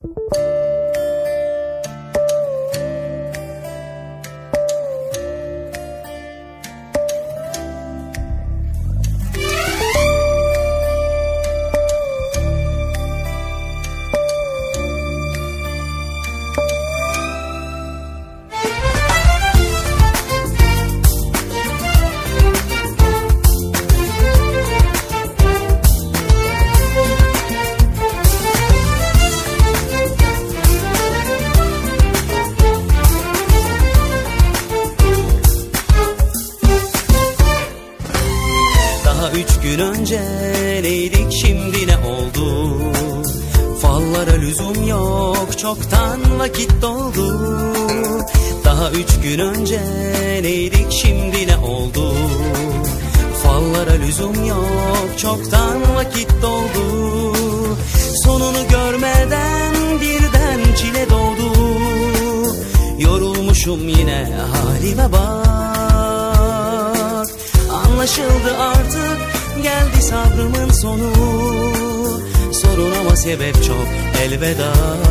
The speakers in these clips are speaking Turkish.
Üç gün önce neydik, şimdi ne oldu? Fallara lüzum yok, çoktan vakit doldu. Daha 3 gün önce neydik, şimdi ne oldu? Fallara lüzum yok, çoktan vakit doldu. Sonunu görmeden birden çile doğdu. Yorulmuşum yine, halime bak. Anlaşıldı artık, geldi sabrımın sonu. Sorun ama sebep çok, elveda.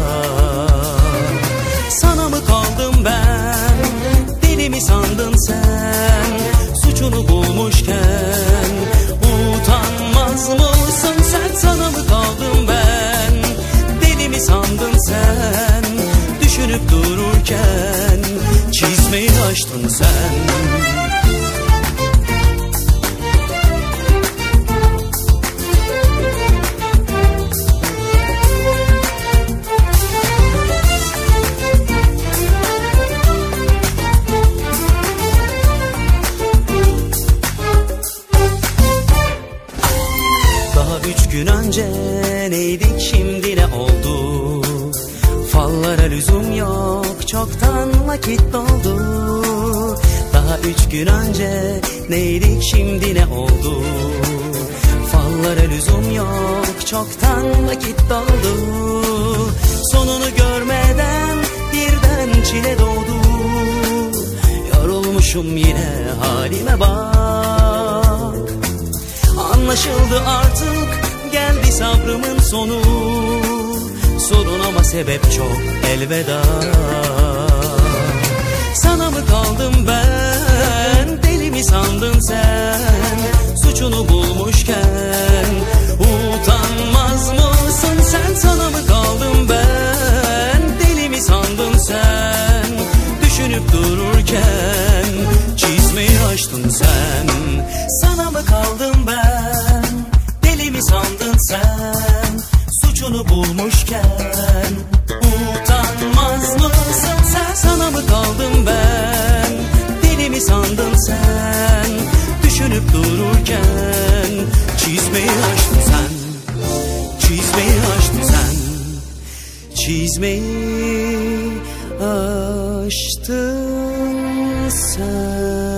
Sana mı kaldım ben, deli mi sandın sen? Suçunu bulmuşken utanmaz mısın sen? Sana mı kaldım ben, deli mi sandın sen? Düşünüp dururken çizmeyi açtın sen. Daha 3 gün önce neydik, şimdi ne oldu? Fallara lüzum yok, çoktan vakit doldu. Daha 3 gün önce neydik, şimdi ne oldu? Fallara lüzum yok, çoktan vakit doldu. Sonunu görmeden birden çile doğdu. Yorulmuşum yine, halime bak. Anlaşıldı artık, geldi sabrımın sonu. Sorun ama sebep çok, elveda. Sana mı kaldım ben, deli mi sandın sen? Suçunu bulmuşken utanmaz mısın sen? Sana mı kaldım ben, deli mi sandın sen? Düşünüp dururken çizmeyi açtın sen. Sana mı kaldım ben, deli mi sandın sen? Suçunu bulmuşken utanmaz mısın sen? Sana mı kaldım ben, deli mi sandın sen? Düşünüp dururken çizmeyi açtın sen. Çizmeyi açtın sen. Çizmeyi açtın sen.